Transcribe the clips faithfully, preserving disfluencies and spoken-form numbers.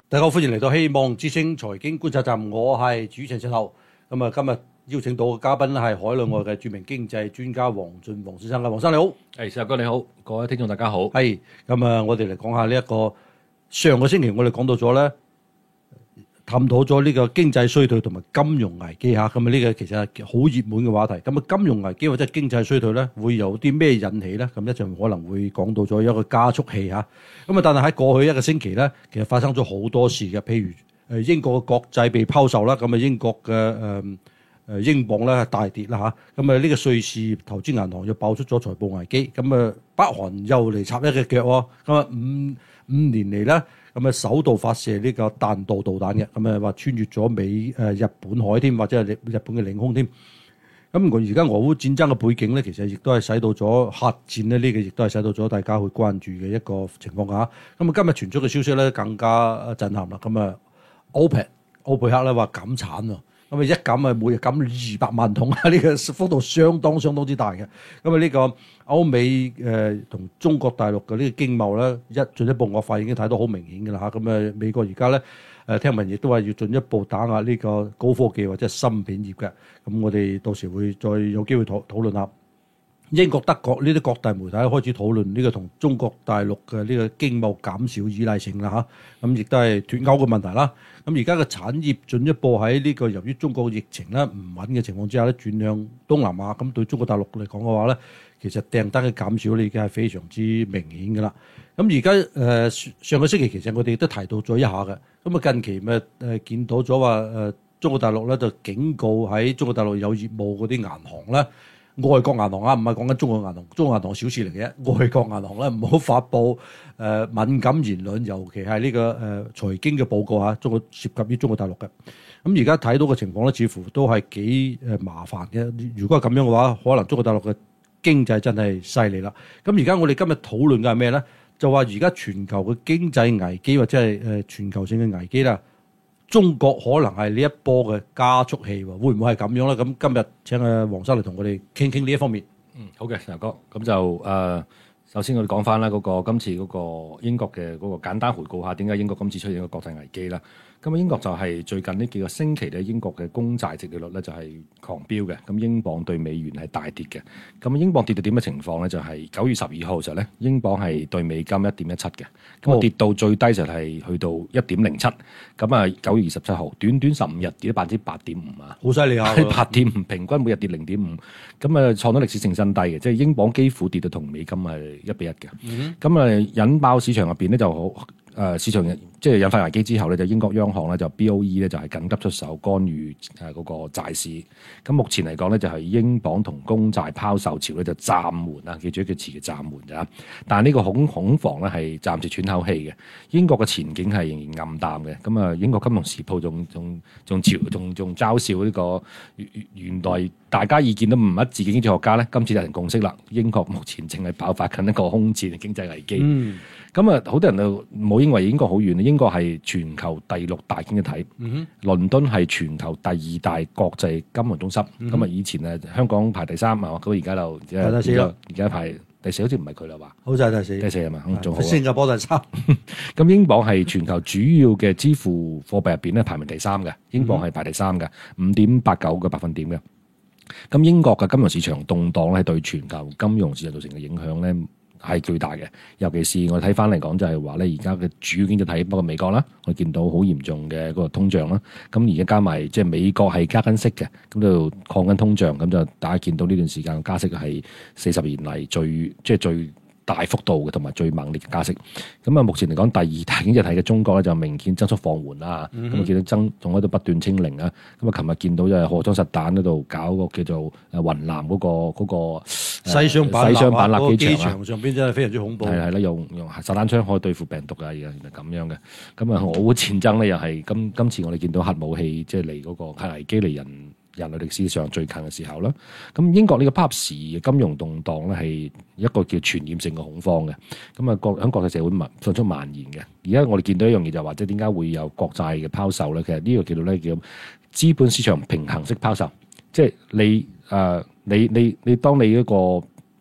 大家好，歡迎嚟到希望之聲財經觀察站，我係主持人石頭。咁啊，今日邀請到嘅嘉賓係海內外嘅著名經濟專家黃俊宏先生嘅，黃生你好。 係，石頭哥你好，各位聽眾大家好。 係，咁啊，我哋嚟講下呢一個上個星期我哋講到咗咧，探討咗呢個經濟衰退同埋金融危機嚇。咁啊，呢個其實係好熱門嘅話題。咁啊，金融危機或者係經濟衰退咧，會有啲咩引起咧？咁一陣可能會講到咗一個加速器嚇。咁啊，但係喺過去一個星期咧，其實發生咗好多事嘅，譬如誒英國嘅國債被拋售啦，咁啊英國嘅誒誒英鎊咧大跌啦嚇。咁啊呢個瑞士投資銀行又爆出咗財報危機，咁啊北韓又嚟插一隻腳喎。咁啊五五年嚟咧，咁啊首度發射呢個彈道導彈嘅，咁啊話穿越咗美誒日本海添，或者係日本嘅領空添。咁我而家俄烏戰爭嘅背景咧，其實亦都係使到咗核戰咧，呢個亦都係使到咗大家去關注嘅一個情況下。咁啊，今日傳出嘅消息咧更加震撼啦。咁啊，OPEC 歐佩克咧話減產喎，咁啊一減啊每日減二百萬桶啊，呢個幅度相當相當之大嘅。咁啊呢個歐美誒同中國大陸嘅呢個經貿咧一進一步惡化已經睇到好明顯嘅啦嚇。咁啊美國而家咧。誒聽聞亦都話要進一步打壓呢個高科技或者係芯片業嘅，咁我哋到時會再有機會討討論下。英國、德國呢啲各大媒體開始討論呢個同中國大陸嘅呢個經貿減少依賴性啦嚇，咁亦都係脫鈎嘅問題啦。咁而家嘅產業進一步喺呢個由於中國疫情咧唔穩嘅情況之下咧轉向東南亞，咁對中國大陸嚟講嘅話咧，其實訂單嘅減少咧已經係非常之明顯嘅啦。咁而家誒上個星期其實我哋都提到咗一下嘅，咁啊近期咪誒見到咗話誒中國大陸咧就警告喺中國大陸有業務嗰啲銀行咧，外國銀行啊，唔係講緊中國銀行，中國銀行小事嚟嘅，外國銀行咧唔好發布誒敏感言論，尤其係呢個誒財經嘅報告嚇，中國涉及於中國大陸嘅。咁而家睇到嘅情況咧，似乎都係幾誒麻煩嘅。如果係咁樣嘅話，可能中國大陸嘅經濟真係犀利啦。咁而家我哋今日討論嘅係咩咧？就話而家全球嘅經濟危機或者係誒全球性嘅危機啦，中國可能係呢一波嘅加速器喎，會唔會係咁樣咧？咁今日請阿黃生嚟同我哋傾傾呢一方面。 嗯，好嘅，石頭哥，咁就誒、呃，首先我哋講翻啦，嗰個今次嗰個英國嘅嗰個簡單回顧下，點解英國今次出現一個國際危機啦？咁啊，英國就係最近呢幾個星期咧，英國嘅公債殖利率咧就係狂飆嘅，咁英鎊對美元係大跌嘅。咁英鎊跌到點嘅情況咧？就係九月十二號嘅時候咧，英鎊係對美金一點一七嘅，咁啊跌到最低就係去到一點零七。咁啊，九月二十七號，短短十五日跌咗百分之八點五啊， 好犀利啊！ 八點五，平均每日跌零點五，咁啊創咗歷史性新低嘅，即係英鎊幾乎跌到同美金係一比一嘅。咁啊、嗯、引爆市場入邊咧就好。誒、呃、市場即係引發危機之後咧，就英國央行咧就 B O E 咧就係緊急出手干預誒嗰個債市。咁目前嚟講咧就係英鎊同公債拋售潮咧就暫緩啊，記住一個詞嘅暫緩咋。但係呢個恐恐慌咧係暫時喘口氣嘅。英國嘅前景係仍然暗淡嘅。咁啊，英國金融時報仲仲仲嘲仲仲嘲笑呢個原來大家意見都唔一致嘅經濟學家咧，今次達成共識啦。英國目前正係爆發緊一個空前嘅經濟危機。嗯咁啊，好多人就冇認為英國好遠，英國係全球第六大經濟體，嗯、哼倫敦係全球第二大國際金融中心。咁啊、嗯，以前啊香港排第三啊，咁而家就而家而家排第四，好似唔係佢啦話， 好似係第四， 第四係嘛？咁仲好。 新加坡第三。 咁英鎊係全球主要嘅支付貨幣入邊咧排名第三嘅，英鎊係排第三嘅，五點八九個百分點嘅。咁英國嘅金融市場動盪咧，對全球金融市場造成嘅影響咧，係巨大嘅，尤其是我睇翻嚟講就係話咧，而家嘅主要經濟體包括美國啦，我見到好嚴重嘅嗰個通脹啦。咁而家加埋即係美國係加緊息嘅，咁就抗緊通脹，咁就大家見到呢段時間加息係四十年嚟最即係最大幅度嘅同埋最猛烈嘅加息。咁啊，目前嚟講第二大經濟體嘅中國咧就明顯增速放緩啦。咁啊、嗯、見到增仲喺度不斷清零啊。咁啊，琴日見到就係荷裝實彈嗰度搞個叫做誒雲南嗰、嗰個嗰、嗰個西雙版納， 西雙版納機場上邊真係非常之恐怖。 係係啦，用用實彈槍可以對付病毒啊，原來咁樣嘅。咁啊，俄烏戰爭咧又係今今次我哋見到核武器即係離嗰個核危機離人人類歷史上最近嘅時候啦。咁英國呢個不合時嘅金融動盪咧係一個叫傳染性嘅恐慌嘅。咁啊，國喺國際社會蔓迅速蔓延嘅。而家我哋見到一樣嘢就係話，即係點解會有國債嘅拋售咧？其實呢個叫做咧叫資本市場平衡式拋售，即係你誒。呃你你你當你一個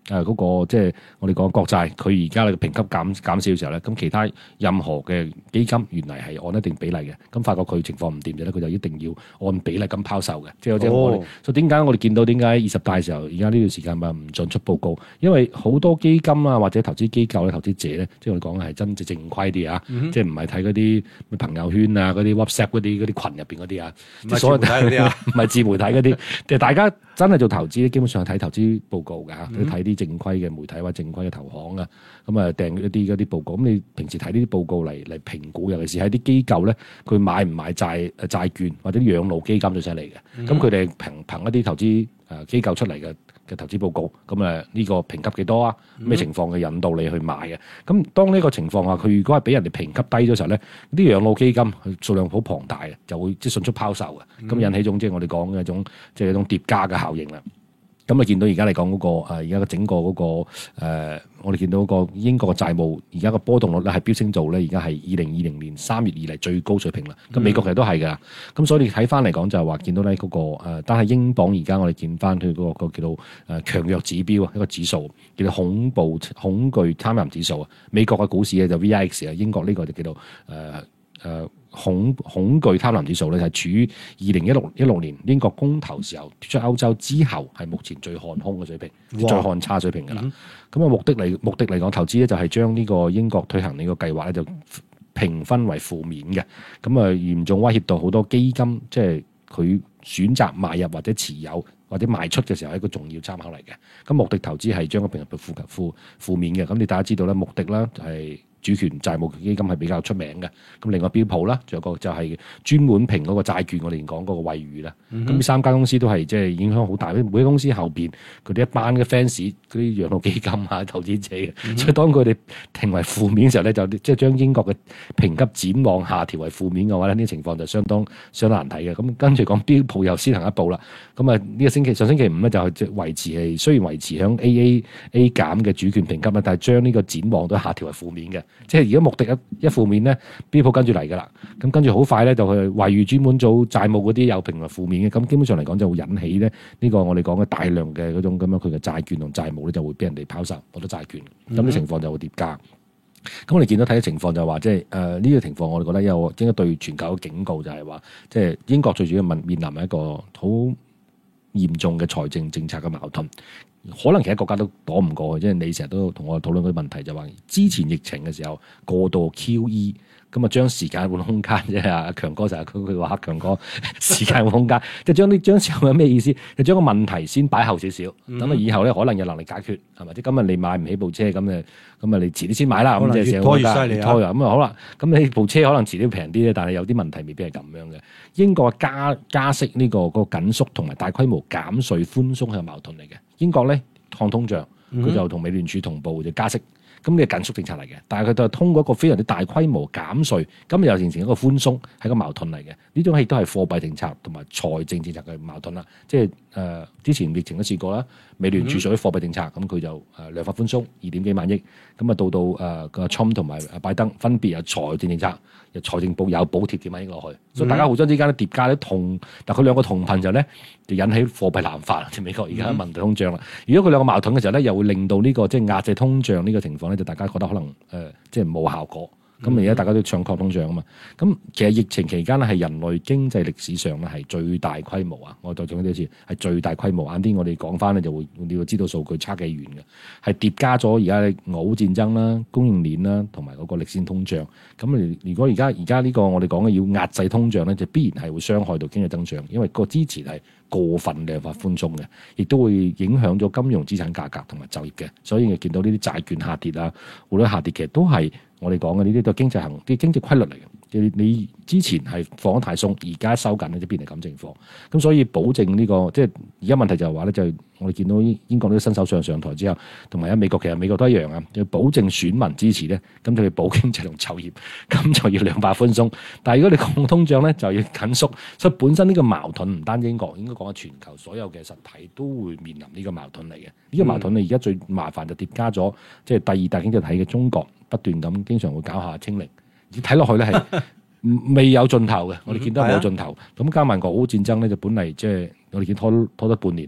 誒嗰個即係我哋講國債，佢而家嘅評級減減少嘅時候咧，咁其他任何嘅基金原嚟係按一定比例嘅，咁發覺佢情況唔掂嘅咧，佢就一定要按比例咁拋售嘅，即係即係我哋，所以點解我哋見到點解二十大嘅時候，而家呢段時間咪唔進出報告，因為好多基金啊或者投資機構咧、投資者咧，即係我哋講係真正正規啲啊，嗯、即係唔係睇嗰啲朋友圈啊、嗰啲 WhatsApp 嗰啲嗰啲群入邊嗰啲啊， 唔係自媒體嗰啲啊， 唔係自媒體嗰啲，即係大家真係做投資咧，基本上係睇投資報告㗎，你睇啲正規嘅媒體或者正規嘅投行啊，咁啊訂一啲嗰啲報告。咁你平時睇呢啲報告嚟嚟評估，尤其是喺啲機構咧，佢買唔買債債券或者養老基金最犀利嘅。咁佢哋憑憑一啲投資誒機構出嚟嘅嘅投資報告，咁誒呢個評級幾多啊？咩情況嘅引導你去買嘅？咁當呢個情況下，佢如果係俾人哋評級低咗時候咧，啲養老基金佢數量好龐大嘅，就會即係迅速拋售嘅，咁引起一種即係我哋講嘅一種即係一種疊加嘅效應啦。咁你見到而家嚟講嗰個誒，而家嘅整個嗰、那個誒、呃，我哋見到嗰個英國嘅債務而家個波動率咧係飆升到咧，而家係二零二零年三月以嚟最高水平啦。咁、嗯、美國其實都係㗎，咁所以你睇翻嚟講就係話見到咧、那、嗰個誒、呃，但係英鎊而家我哋見翻佢嗰個叫做誒強弱指標啊，一個指數叫做恐怖恐懼貪婪指數啊。美國嘅股市咧就 V I X 啊，英國呢個就叫做誒誒。呃呃恐恐懼貪婪指數咧係處於二零一六一六年英國公投時候脫出歐洲之後係目前最看空嘅水平，哇最看差水平㗎啦。咁啊、嗯、目的嚟目的嚟講，投資咧就係將呢個英國推行呢個計劃咧就評分為負面嘅，咁啊嚴重威脅到好多基金，即係佢選擇買入或者持有或者賣出嘅時候係一個重要參考嚟嘅。咁目的投資係將個評入負負負面嘅。咁你大家知道咧，目的啦就係、是。主權債務基金係比較出名嘅，咁另外標普啦，仲有個就係專門評嗰個債券，我哋講嗰個惠譽啦。咁呢、嗯、哼三間公司都係即係影響好大，每間公司後邊佢哋一班嘅 fans，嗰啲養老基金啊、投資者嘅，嗯、哼所以當佢哋評為負面嘅時候咧，就即係將英國嘅評級展望下調為負面嘅話咧，呢啲情況就相當相當難睇嘅。咁跟住講標普又先行一步啦，咁啊呢個星期上星期五咧就係維持係雖然維持響 A A A 減嘅主權評級啦，但係將呢個展望都下調為負面嘅。即係如果目的一一負面咧，標普跟住嚟噶啦，咁跟住好快咧就去惠譽專門做債務嗰啲有評為負面嘅，咁基本上嚟講就會引起咧呢個我哋講嘅大量嘅嗰種咁樣佢嘅債券同債務咧就會俾人哋拋售好多債券，咁啲情況就會疊加。咁我哋見到睇嘅情況就係話，即係誒呢個情況，我哋覺得有應該對全球嘅警告就係話，即係英國最主要面面臨一個好嚴重嘅財政政策嘅矛盾。可能其他國家都躲唔過去，即係你成日都同我討論嗰啲問題，就話之前疫情嘅時候過度 Q E， 咁啊將時間換空間啫。阿強哥成日佢佢話黑強哥時間換空間，即係將啲將時候有咩意思？就將個問題先擺後少少，等佢以後咧可能有能力解決，係咪？即係今日你買唔起部車，咁誒咁啊你遲啲先買啦。咁即係拖越犀利啊！ 拖越咁啊好啦，咁你部車可能遲啲平啲咧，但係有啲問題未必係咁樣嘅。英國加加息呢、這個、這個緊縮同埋大規模減稅寬鬆係矛盾嚟嘅。英國咧抗通脹，佢就同美聯儲同步就加息，咁呢個緊縮政策嚟嘅。但係佢就通過一個非常之大規模減稅，咁又形成一個寬鬆，係個矛盾嚟嘅。呢種亦都係貨幣政策同埋財政政策嘅矛盾啦。即係誒、呃、之前疫情都試過啦，美聯儲屬於貨幣政策，咁佢就誒量化寬鬆二點幾萬億，咁啊到到誒個 Trump 同埋拜登分別有財政政策，又財政部有補貼幾萬億落去，嗯、所以大家互相之間咧疊加啲同，但佢兩個同頻就咧就引起貨幣濫發，即係美國而家問題通脹啦。如果佢兩個矛盾嘅時候咧，又會令到呢、這個即係壓制通脹呢個情況咧，就大家覺得可能誒、呃、即係冇效果。咁而家大家都唱抗通脹啊嘛，咁其實疫情期間咧係人類經濟歷史上咧係最大規模啊！我再講多次，係最大規模。晏啲我哋講翻咧就會你要知道數據差幾遠嘅，係疊加咗而家嘅俄烏戰爭啦、供應鏈啦同埋嗰個歷史通脹。咁如果而家而家呢個我哋講嘅要壓制通脹咧，就必然係會傷害到經濟增長，因為個之前係過分量化寬鬆嘅，亦都會影響咗金融資產價格同埋就業嘅。所以你見到呢啲債券下跌啊，好多下跌其實都係。我哋講嘅呢啲都係經濟行啲經濟規律嚟嘅。你你之前係放得太鬆，而家收緊咧就變成咁情況。咁所以保證呢、這個即係而家問題就係話咧，就係、是、我哋見到英國啲新首相上台之後，同埋喺美國其實美國都一樣啊，要保證選民支持咧，咁就要保經濟同就業，咁就要量化寬鬆。但係如果你抗通脹咧，就要緊縮。所以本身呢個矛盾唔單英國，應該講係全球所有嘅實體都會面臨呢個矛盾嚟嘅。呢、這個矛盾你而家最麻煩就疊加咗，即係第二大經濟體嘅中國。不斷咁經常會搞下清零，睇落去咧係未有盡頭嘅。我哋見到冇盡頭。咁加埋俄烏戰爭咧，就本嚟即係我哋見拖拖咗半年啦，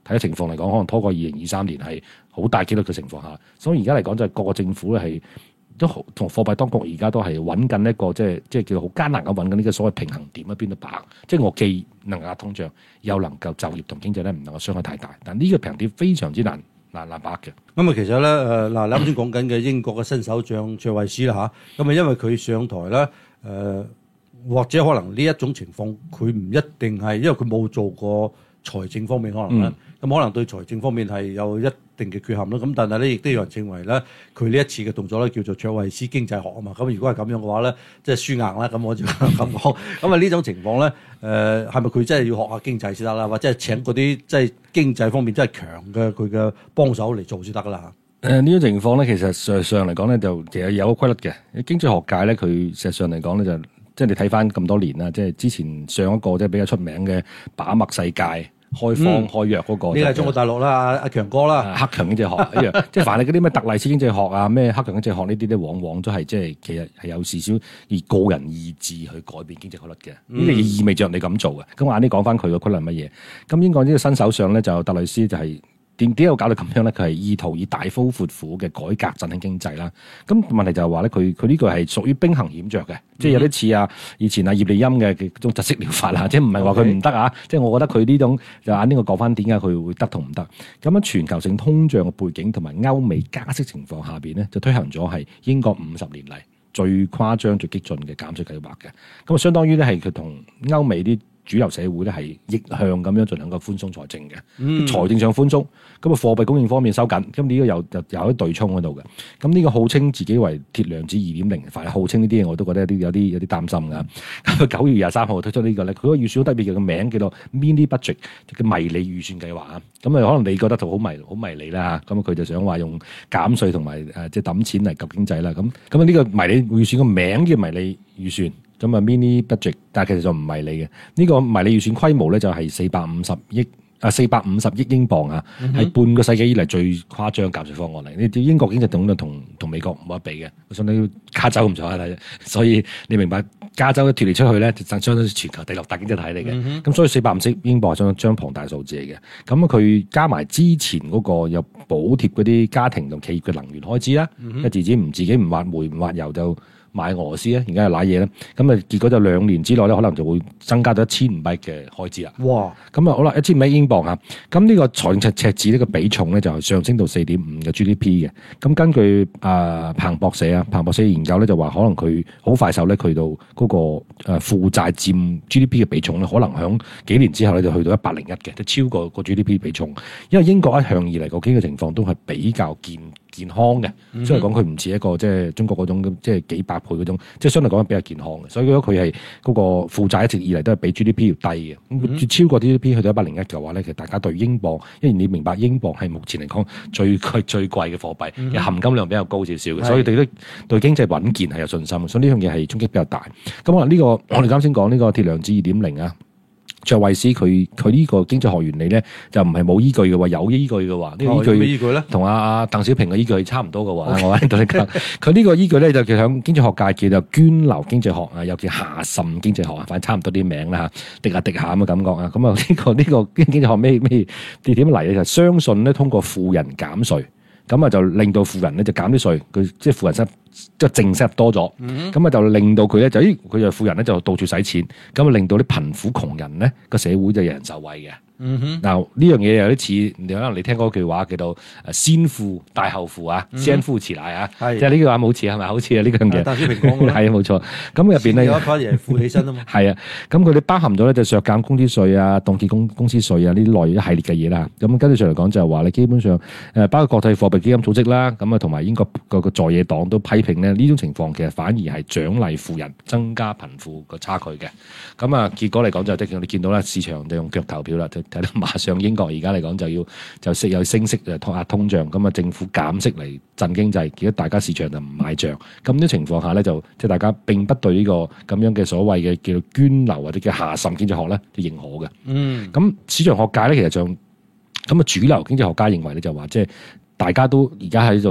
睇嘅情況嚟講，可能拖過二零二三年係好大機率嘅情況下，所以而家嚟講就係各個政府咧係都同貨幣當局而家都係揾緊一個即係即係叫好艱難咁揾緊呢個所謂平衡點喺邊度把握，即係我既能夠壓通脹，又能夠就業同經濟咧唔能夠傷害太大，但呢個平衡點非常之難難難把握嘅。 咁啊，其實咧誒嗱，你啱先講緊嘅英國嘅新首相卓慧思啦嚇，咁啊因為佢上台咧誒、呃，或者可能呢一種情況佢唔一定係，因為佢冇做過財政方面可能咧，咁、嗯、可能對財政方面係有一定嘅缺陷咯。咁但係咧，亦都有人認為咧，佢呢一次嘅動作咧叫做卓慧思經濟學啊嘛。咁如果係咁樣嘅話咧，即係輸硬啦。咁我就咁講。咁啊呢種情況咧，誒係咪佢真係要學下經濟先得啦？或者係請嗰啲即係經濟方面真係強嘅佢嘅幫手嚟做先得啦？ 誒、呃、呢種情況咧，其實上上嚟講咧，就其實有個規律嘅。經濟學界咧，佢實際上嚟講咧，就即係你睇翻咁多年啦，即係之前上一個即係比較出名嘅把脈世界。開放、嗯、開藥嗰、那個，呢個係中國大陸啦，阿阿強哥啦， 克強經濟學一樣，即係凡係嗰啲咩特麗斯經濟學啊、咩克強經濟學呢啲咧，往往都係即係其實係有時少以個人意志去改變經濟學率嘅，呢個意味着你咁做嘅。咁我晏啲講翻佢個規律係乜嘢？咁英國呢個新首相咧就特麗斯就係、是。點點解搞到咁樣咧？佢係意圖以大刀闊斧嘅改革振興經濟啦。咁問題就係話咧，佢佢呢個係屬於兵行險著嘅，即係有啲似啊以前啊葉利欽嘅嗰種窒息療法啦，即係唔係話佢唔得啊？即係我覺得佢呢種就啱呢個講翻點解佢會得同唔得？咁樣全球性通脹嘅背景同埋歐美加息情況下邊咧，就推行咗係英國五十年嚟最誇張最激進嘅減稅計劃嘅。咁啊，相當於咧係佢同歐美啲主流社會咧係逆向咁樣進行個寬鬆財政嘅，嗯、財政上寬鬆，咁啊貨幣供應方面收緊，咁呢個又又有一對沖喺度嘅。咁呢個號稱自己為鐵娘子二點零，凡係號稱呢啲嘢我都覺得有啲有啲有啲擔心㗎。咁九月廿三號推出呢、這個咧，佢個預算好特別嘅，個名叫做 mini budget，叫迷你預算計劃啊。咁啊可能你覺得就好迷好迷你啦嚇，咁佢就想話用減稅同埋誒即係揼錢嚟救經濟啦。咁咁啊呢個迷你預算個名叫迷你預算。咁啊 mini budget， 但係其實就唔係你嘅。呢、這個迷你預算規模咧就係四百五十億啊，四百五十億英鎊啊，係、嗯、哼半個世紀以嚟最誇張減稅方案嚟。呢啲英國經濟總同同美國冇得比嘅，相當於加州咁上下睇，所以你明白加州一脫離出去咧，就相當於全球第六大經濟體嚟嘅。咁、嗯、哼所以四百五十億英鎊係相當張龐大數字嚟嘅。咁佢加埋之前嗰個有補貼嗰啲家庭同企業嘅能源開支啦，一、嗯、哼自己唔自己唔挖煤唔挖油就買俄羅斯咧，而家係揦嘢咧，咁啊結果就兩年之內咧，可能就會增加咗一千五百億嘅開支啦。哇！咁啊好啦，一千五百億英鎊啊，咁呢個財政赤赤字呢個比重咧就係上升到四點五嘅 G D P 嘅。咁根據啊彭博社啊，彭博社研究咧就話可能佢好快手咧去到嗰個誒負債佔 G D P 嘅比重咧，可能響幾年之後咧就去到一百零一嘅，即超過個 G D P 比重。因為英國一向以嚟個經濟情況都係比較健健康嘅，所以講佢唔似一個即係中國嗰種即係幾百倍嗰種，即係相對講比較健康嘅。所以如果佢係嗰個負債一直以嚟都係比 G D P 要低嘅，咁超過 G D P 去到一百零一嘅話咧，其實大家對英鎊，因為你明白英鎊係目前嚟講最貴最貴嘅貨幣，嘅含金量比較高少少嘅，所以對啲對經濟穩健係有信心。所以呢樣嘢係衝擊比較大。咁可能呢個我哋啱先講呢個鐵娘子二點零啊。卓慧思佢佢呢個經濟學原理咧就唔係冇依據嘅喎，有依據嘅喎。呢、這個依據咩依據咧？同阿阿鄧小平嘅依據差唔多嘅喎。Okay. 我喺度你講，佢呢個依據咧就叫響經濟學界叫做涓流經濟學啊，又叫下滲經濟學啊，反正差唔多啲名啦嚇，滴下滴下咁嘅感覺啊。咁啊呢個呢、這個經濟學咩咩點點嚟咧？就相信咧通過富人減稅，咁啊就令到富人咧就減啲稅，佢即係富人收即係淨收入多咗，咁啊、mm hmm. 就令到佢咧就咦佢就富人咧就到處使錢，咁啊令到啲貧苦窮人咧個社會就有人受惠嘅。嗯哼，嗱呢樣嘢有啲似，你可能你聽過句話叫做誒先富帶後富啊，先富遲來啊，即係呢句話冇似係咪？好似啊呢樣嘢。鄧小平講嘅，係啊冇錯。咁入邊咧有一班嘢富起身啊嘛。係啊，咁佢哋包含咗咧就削減工資稅啊、凍結公公司稅啊呢啲內一系列嘅嘢啦。咁跟住上嚟講就係話咧，基本上誒包括國際貨幣基金組織啦，咁啊同埋英國個個在野黨都批評咧呢種情況其實反而係獎勵富人，增加貧富個差距嘅。咁啊結果嚟講就即係你見到啦，市場就用腳投票啦。睇到馬上英國而家嚟講就要就息有升息就壓通脹，咁啊政府減息嚟振經濟，結果大家市場就唔買帳，咁呢情況下咧就即係大家並不對呢個咁樣嘅所謂嘅叫做涓流或者叫下滲經濟學咧就認可嘅。嗯，咁市場學界咧其實就咁啊主流經濟學家認為咧就話即係大家都而家喺度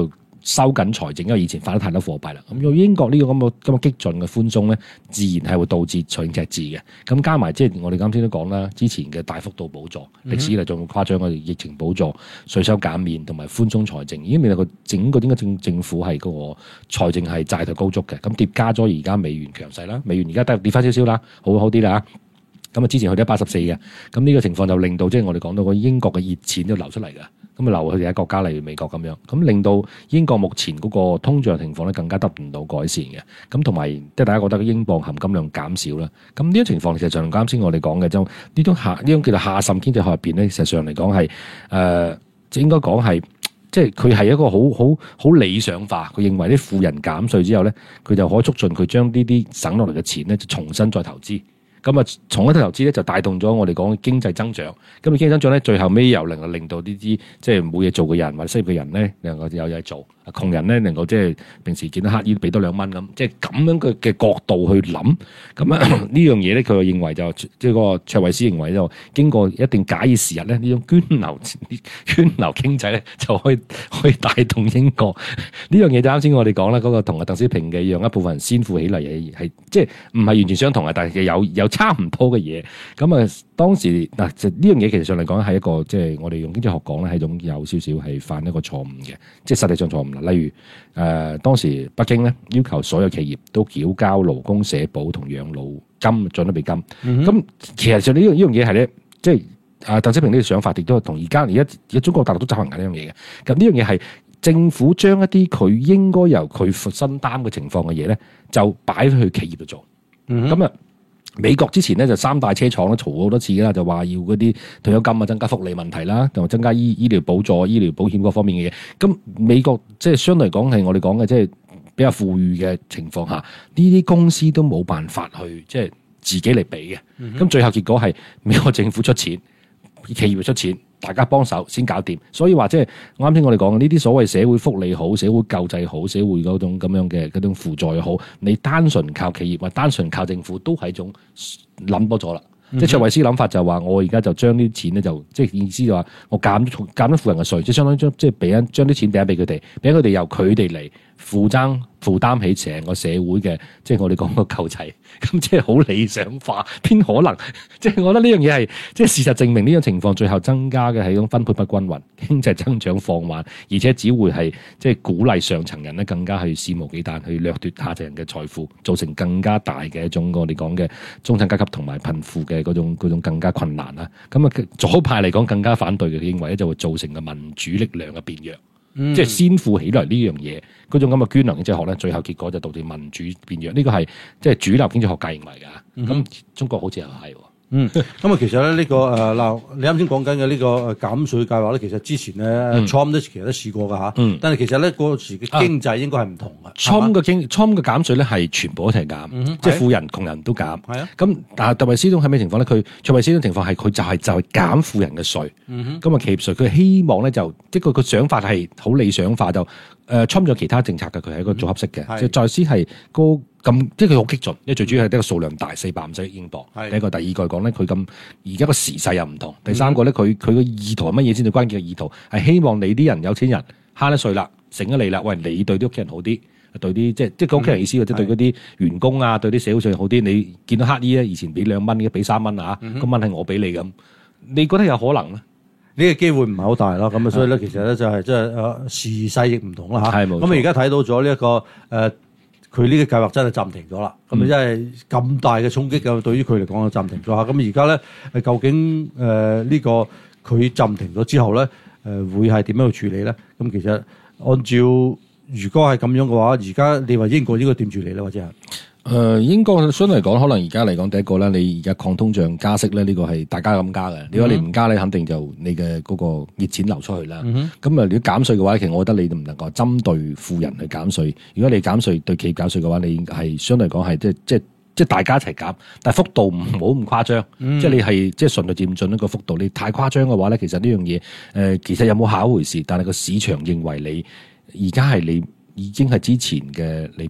收緊財政，因為以前發得太多貨幣啦。咁用英國呢個咁嘅咁嘅激進嘅寬鬆咧，自然係會導致財政赤字嘅。咁加埋即係我哋啱先都講啦，之前嘅大幅度補助，歷史嚟仲誇張嘅疫情補助、稅收減免同埋寬鬆財政，已經令到個整個點解政政府係嗰個財政係債台高築嘅。咁疊加咗而家美元強勢啦，美元而家得跌翻少少啦，好好啲啦。咁啊，之前去到一百八十四嘅，咁呢個情況就令到即係、就是、我哋講到個英國嘅熱錢都流出嚟嘅，咁啊流去其他國家例如美國咁樣，咁令到英國目前嗰個通脹情況咧更加得唔到改善嘅，咁同埋即係大家覺得英鎊含金量減少啦，咁呢種情況其實上啱先我哋講嘅就呢種下呢種叫做下滲經濟學入邊咧，實際上嚟講係誒，即應該講係即係佢係一個好好好理想化，佢認為啲富人減稅之後咧，佢就可以促進佢將呢啲省落嚟嘅錢咧就重新再投資。咁啊，從一啲投資咧就帶動咗我哋講嘅經濟增長。咁啊，經濟增長咧，最後尾又能夠令到呢啲即係冇嘢做嘅人或者失業嘅人咧，能夠有嘢做。窮人咧能夠即係平時見到乞兒俾多兩蚊咁，即係咁樣嘅嘅角度去諗。咁啊呢樣嘢咧，佢認為就即係個卓慧思認為就經過一定假以時日咧，呢種捐流捐流經濟咧就可以可以帶動英國。呢樣嘢就啱先我哋講啦，嗰、那個同阿鄧小平嘅讓一部分人先富起嚟嘅係即係唔係完全相同嘅，但係有有差唔多嘅嘢。咁啊當時嗱就呢樣嘢其實上嚟講係一個即係我哋用經濟學講咧係一種有少少係犯一個錯誤嘅，即係實際上錯誤。例如誒、呃、當時北京咧要求所有企業都繳交勞工社保同養老金、準備金。咁、嗯、其實上呢樣呢樣嘢係咧，即係啊鄧小平呢個想法亦都係同而家而家而家中國大陸都執行緊呢樣嘢嘅。咁呢樣嘢係政府將一啲佢應該由佢分擔嘅情況嘅嘢咧，就擺去企業度做。咁啊、嗯。美國之前咧就三大車廠都嘈好多次啦，就話要嗰啲退休金啊，增加福利問題啦，同埋增加醫醫療補助、醫療保險嗰方面嘅嘢。咁美國即係相對嚟講係我哋講嘅，即係比較富裕嘅情況下，呢啲公司都冇辦法去即係自己嚟俾嘅。咁、嗯、哼最後結果係美國政府出錢，企業出錢。大家幫手先搞掂，所以話即係啱先我哋講嘅呢啲所謂社會福利好、社會救濟好、社會嗰種咁樣嘅嗰種輔助又好，你單純靠企業或單純靠政府都係一種諗多咗啦。嗯、哼即係卓慧思諗法就話，我而家就將啲錢咧就即係意思就話，我減減咗富人嘅稅，即係相當於將即係俾一將啲錢俾一俾佢哋，俾佢哋由佢哋嚟負擔負擔起成個社會嘅，即係我哋講個救濟。咁即係好理想化，邊可能？即係我覺得呢樣嘢係，即係事實證明呢種情況最後增加嘅係一種分配不均勻，經濟增長放緩，而且只會係即係鼓勵上層人咧更加去肆無忌憚去掠奪下層人嘅財富，造成更加大嘅一種我哋講嘅中產階級同埋貧富嘅嗰種嗰種更加困難啦。咁啊左派嚟講更加反對嘅，佢認為咧就會造成個民主力量嘅變弱。嗯、即係先富起來呢樣嘢，嗰種咁嘅捐糧經濟學咧，最後結果就導致民主變弱。呢、這個係即係主流經濟學界認為㗎。咁、嗯、哼中國好似又係。 嗯，咁啊，其實咧、這、呢個誒嗱、呃，你啱先講緊嘅呢個誒減稅計劃咧，其實之前咧 Trump 都其實都試過㗎嚇。嗯、但係其實咧嗰時嘅經濟應該係唔同嘅。 Trump 嘅經 Trump 嘅減稅咧係全部一齊減，嗯、哼即係富人窮人都減。係啊。咁但係特惠斯通係咩情況咧？佢卓慧思呢種情況係佢就係就係減富人嘅稅。嗯哼。咁啊企業稅，佢希望咧就即係佢個想法係好理想化，就誒 Trump 咗其他政策嘅，佢係一個組合式嘅。即係卓慧思係高。咁即係佢好激進，因為最主要係呢個數量大，四百五十億英鎊。是第一個，第二個講咧，佢咁而家個時勢又唔同。第三個咧，佢佢個意圖係乜嘢先至關鍵嘅意圖？係希望你啲人有錢人慳得稅啦，醒咗你啦。喂，你對啲屋企人好啲，對啲即係即係個屋企人意思，或者、嗯、對嗰啲員工啊，對啲社會上好啲。你見到乞兒咧，以前俾兩蚊嘅，俾三蚊啊，個蚊係我俾你咁，你覺得有可能咧？ 呢個機會唔係好大咯。咁啊，所以咧，其實咧就係即係誒時勢亦唔同啦嚇。係冇錯。咁啊，而家睇到咗呢一個誒。呃佢呢個計劃真係暫停咗啦，咁啊、嗯、真係咁大嘅衝擊嘅，對於佢嚟講就暫停咗嚇。咁而家咧，究竟誒呢、呃這個佢暫停咗之後咧，誒、呃、會係點樣去處理咧？咁其實按照如果係咁樣嘅話，而家你話英國應該點處理咧，或者係？ 誒、呃，英國相對嚟講，可能而家嚟講，第一個咧，你而家抗通脹加息咧，呢、這個係大家咁加嘅。如果你唔加咧，肯定就你嘅嗰個熱錢流出去啦。咁啊、嗯哼，如果減稅嘅話，其實我覺得你唔能夠針對富人去減稅。如果你減稅對企業減稅嘅話，你係相對嚟講係即係即係即係大家一齊減，但係幅度唔好咁誇張。嗯、即係你係即係順序漸進一個幅度。你太誇張嘅話咧，其實呢樣嘢誒，其實有冇下一回事。但係個市場認為你而家係你已經係之前嘅你。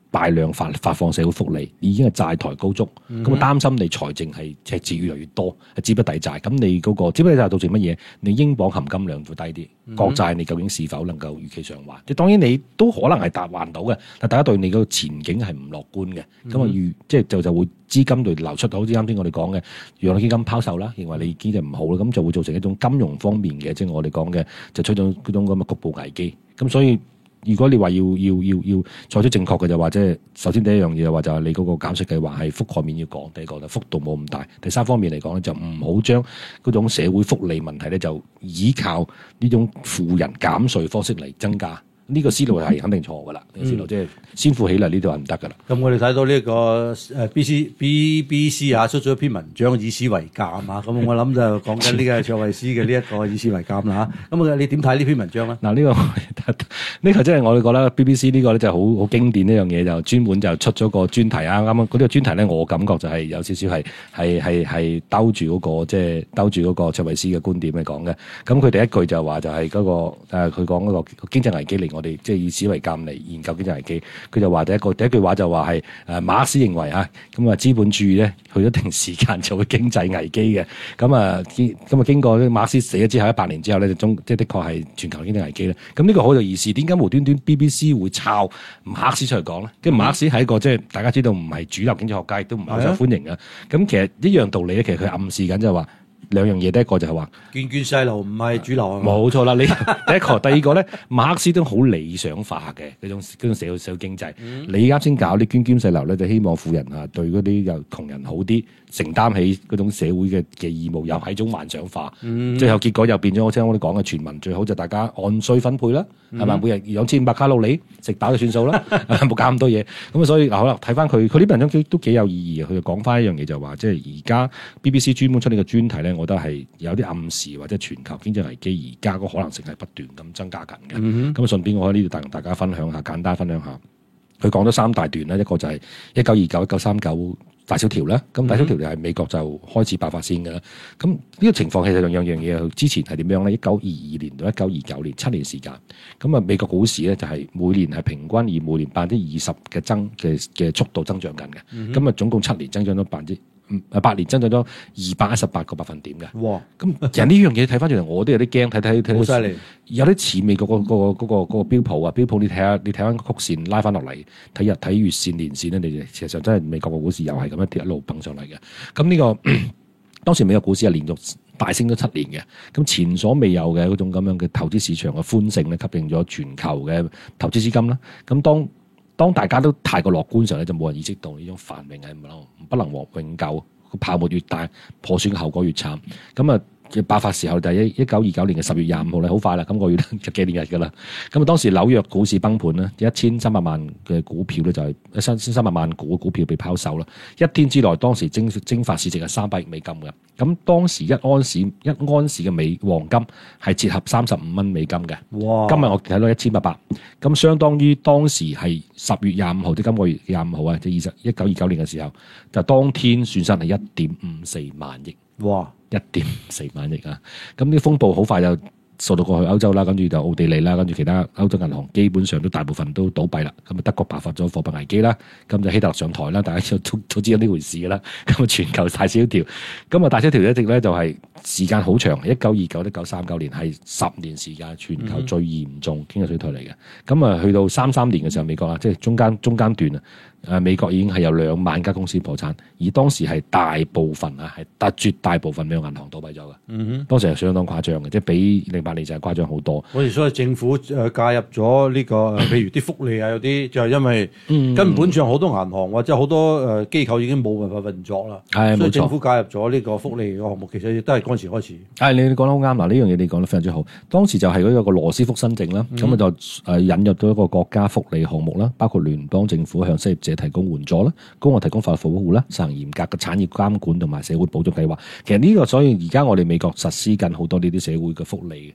大量發發放社會福利，已經係債台高築，咁啊、嗯、擔心你財政係赤字越嚟越多，係資不抵債。咁你嗰、那個資不抵債造成乜嘢？你英鎊含金量會低啲，嗯、國債你究竟是否能夠如期償還？即係當然你都可能係達還到嘅，但大家對你個前景係唔樂觀嘅。咁啊預即係就就會資金對流出，好似啱先我哋講嘅養老基金拋售啦，認為你經濟唔好啦，咁就會造成一種金融方面嘅，即係我哋講嘅就出咗嗰種咁嘅局部危機。咁所以如果你話要要要要採取正確嘅就話，即係首先第一樣嘢就話就係你嗰個減息計劃係覆蓋面要廣，第一個就幅度冇咁大，第三方面嚟講咧就唔好將嗰種社會福利問題咧就依靠呢種富人減稅方式嚟增加。呢個思路係肯定錯㗎啦，呢、嗯、個思路即係先富起嚟呢度係唔得㗎啦。咁我哋睇到呢個誒 B C B B C 啊出咗一篇文章以史為鑑啊，咁我諗就講緊呢個卓慧思嘅呢一個以史為鑑啦嚇。咁你點睇呢篇文章咧？嗱呢、 呢個呢個即係我哋覺得 B B C 呢個咧就好好經典呢樣嘢，就專門就出咗個專題啊。啱啱嗰啲專題咧，我感覺就係有少少係係係係兜住嗰、嗰個即係兜住嗰個卓慧思嘅觀點嚟講嘅。咁佢第一句就話就係嗰、嗰個誒佢講嗰個經濟危機嚟。我哋即係以史為鑑嚟研究經濟危機，佢就話第一個第一句話就話係誒馬克思認為啊，咁啊資本主義咧去一定時間就會經濟危機嘅，咁啊咁啊經過馬克思死咗之後一百年之後咧就中即係的確係全球經濟危機咧。咁呢個好有意思，點解無端端 B B C 會抄馬克思出嚟講咧？跟住馬克思係一個即係大家知道唔係主流經濟學家，亦都唔係好受歡迎嘅。咁、啊、其實一樣道理咧，其實佢暗示緊就係話。兩樣嘢，第一個就係話眷眷細路唔係主流啊， 冇錯啦。你第一個，第二個咧，馬克思都好理想化嘅嗰種嗰種社會社會經濟。嗯、你啱先搞啲捐捐細路咧，就希望富人啊對嗰啲又窮人好啲，承擔起嗰種社會嘅嘅義務，又係一種幻想化。嗯、最後結果又變咗我聽我哋講嘅全民最好就大家按需分配啦，係咪、嗯？每日兩千五百卡路里食飽就算數啦，冇搞咁多嘢。咁所以嗱，好啦，睇翻佢佢呢篇文章都幾有意義嘅。佢就講翻一樣嘢就話，即係而家 B B C 專門出呢個專題咧。我覺得係有啲暗示，或者全球經濟危機而家個可能性係不斷咁增加緊嘅。咁、嗯、哼順便我喺呢度同大家分享下，簡單分享下。佢講咗三大段啦，一個就係一九二九、一九三九大蕭條啦。咁大蕭條就係美國就開始爆發先嘅啦。咁呢個情況其實兩樣嘢，之前係點樣咧？一九二二年到一九二九年七年時間，咁啊美國股市咧就係每年係平均以每年百分之二十嘅增嘅嘅速度增長緊嘅。咁啊、嗯、哼總共七年增長咗百分之。嗯，八年增長咗二百一十八個百分點嘅。哇！咁其實呢樣嘢睇翻轉嚟，我都有啲驚，睇睇睇。好犀利！有啲似美國嗰、嗰個嗰、嗰個嗰個嗰個標普啊，標普你睇下，你睇翻曲線拉翻落嚟，睇日睇月線、年線咧，你事實上真係美國個股市又係咁樣跌一路蹦上嚟嘅。咁呢、呢個當時美國股市係連續大升咗七年嘅，咁前所未有嘅嗰種咁樣嘅投資市場嘅歡盛咧，吸引咗全球嘅投資資金啦。咁當當大家都太過樂觀嘅時候咧，就冇人意識到呢種繁榮係唔能不能和永久，個泡沫越大，破損嘅後果越慘。咁啊，爆發時候就係一一九二九年嘅十月廿五號咧，好快啦，今個月就幾年日噶啦。咁啊，當時紐約股市崩盤咧，一千三百萬嘅股票咧就係一千三百萬股嘅股票被拋售啦。一天之內，當時蒸蒸發市值係三百億美金嘅。咁當時一安士一安士嘅美黃金係折合三十五蚊美金嘅。哇！今日我睇到一千八百，咁相當於當時係十月廿五號，即今個月廿五號啊，即二十一九二九年嘅時候，就當天損失係一點五四萬億。哇！一點四萬億啊！咁呢風暴好快就掃到過去歐洲啦，跟住就奧地利啦，跟住其他歐洲銀行基本上都大部分都倒閉啦。咁啊德國爆發咗貨幣危機啦，咁就希特勒上台啦，大家都都知有呢回事啦。咁啊全球大蕭條，咁啊大蕭條一直咧就係時間好長，一九二九、一九三九年係十年時間，全球最嚴重經濟衰退嚟嘅。咁啊去到三三年嘅時候，美國啊即係中間中間段啊。誒美國已經係有兩萬家公司破產，而當時係大部分啊，係大絕大部分美國銀行倒閉咗嘅。嗯哼，當時係相當誇張嘅，即係比零八年就係誇張好多。 嗰時所以政府誒介入咗呢、這個誒，譬如啲福利啊，有啲就係因為根本上好多銀行或者好多誒機構已經冇辦法運作啦。係、嗯，所以政府介入咗呢個福利嘅項目，其實亦都係嗰陣時開始。係你講得好啱嗱，呢樣嘢你講得非常之好。當時就係嗰個羅斯福新政啦，咁啊、嗯、就誒引入咗一個國家福利項目啦，包括聯邦政府向失業者提供援助啦，公共提供法律保護啦，實行嚴格嘅產業監管同埋社會保障計劃。其實呢個所以而家我哋美國實施緊好多呢啲社會嘅福利